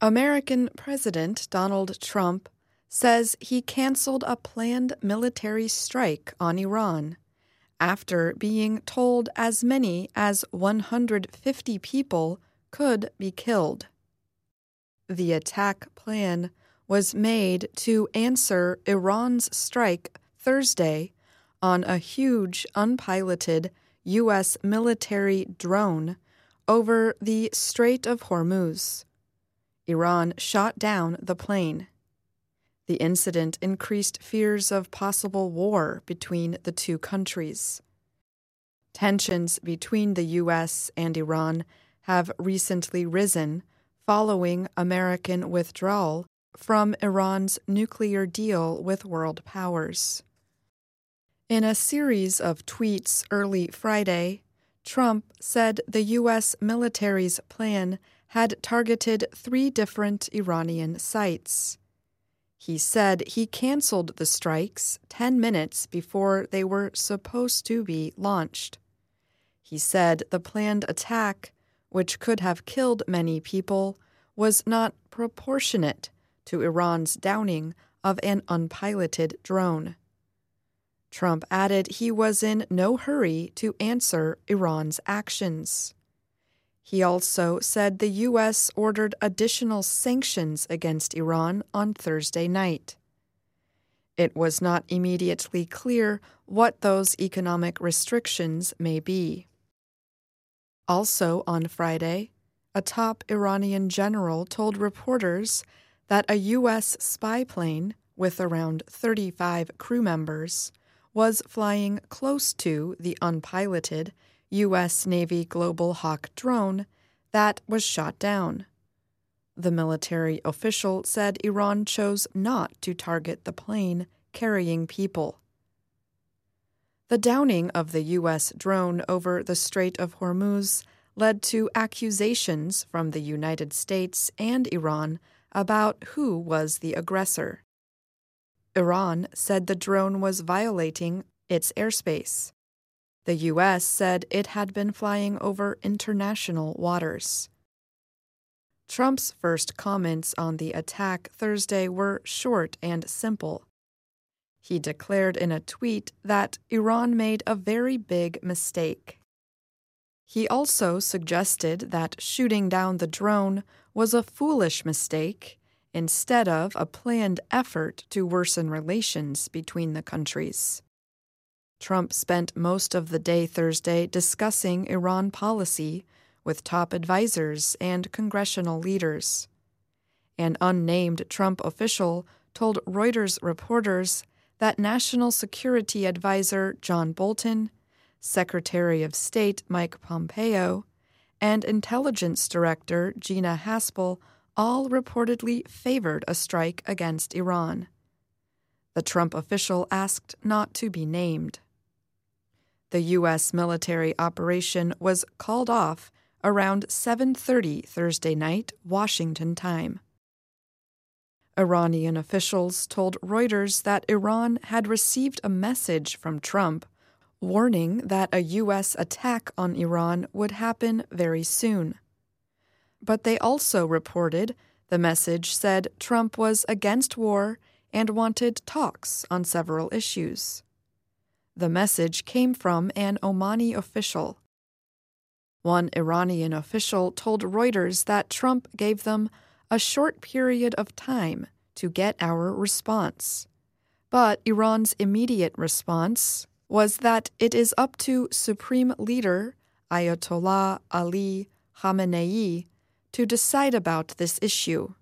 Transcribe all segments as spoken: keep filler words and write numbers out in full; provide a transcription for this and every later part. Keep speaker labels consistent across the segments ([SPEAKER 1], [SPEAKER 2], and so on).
[SPEAKER 1] American President Donald Trump says he canceled a planned military strike on Iran after being told as many as one hundred fifty people could be killed. The attack plan was made to answer Iran's strike Thursday on a huge unpiloted U S military drone over the Strait of Hormuz. Iran shot down the plane. The incident increased fears of possible war between the two countries. Tensions between the U S and Iran have recently risen following American withdrawal from Iran's nuclear deal with world powers. In a series of tweets early Friday, Trump said the U S military's plan had targeted three different Iranian sites. He said he canceled the strikes ten minutes before they were supposed to be launched. He said the planned attack, which could have killed many people, was not proportionate to Iran's downing of an unpiloted drone. Trump added he was in no hurry to answer Iran's actions. He also said the U S ordered additional sanctions against Iran on Thursday night. It was not immediately clear what those economic restrictions may be. Also on Friday, a top Iranian general told reporters that a U S spy plane with around thirty-five crew members was flying close to the unpiloted U S Navy Global Hawk drone that was shot down. The military official said Iran chose not to target the plane carrying people. The downing of the U S drone over the Strait of Hormuz led to accusations from the United States and Iran about who was the aggressor. Iran said the drone was violating its airspace. The U S said it had been flying over international waters. Trump's first comments on the attack Thursday were short and simple. He declared in a tweet that Iran made a very big mistake. He also suggested that shooting down the drone was a foolish mistake instead of a planned effort to worsen relations between the countries. Trump spent most of the day Thursday discussing Iran policy with top advisors and congressional leaders. An unnamed Trump official told Reuters reporters that National Security Advisor John Bolton, Secretary of State Mike Pompeo, and Intelligence Director Gina Haspel all reportedly favored a strike against Iran. The Trump official asked not to be named. The U S military operation was called off around seven thirty Thursday night, Washington time. Iranian officials told Reuters that Iran had received a message from Trump warning that a U S attack on Iran would happen very soon. But they also reported the message said Trump was against war and wanted talks on several issues. The message came from an Omani official. One Iranian official told Reuters that Trump gave them a short period of time to get our response. But Iran's immediate response was that it is up to Supreme Leader Ayatollah Ali Khamenei to decide about this issue.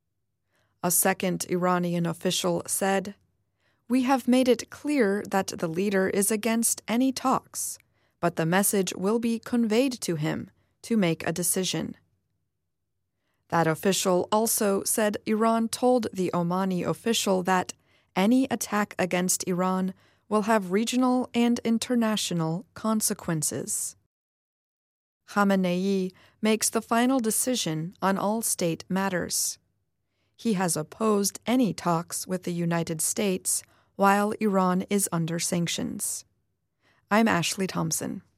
[SPEAKER 1] A second Iranian official said, "We have made it clear that the leader is against any talks, but the message will be conveyed to him to make a decision." That official also said Iran told the Omani official that any attack against Iran will have regional and international consequences. Khamenei makes the final decision on all state matters. He has opposed any talks with the United States while Iran is under sanctions. I'm Ashley Thompson.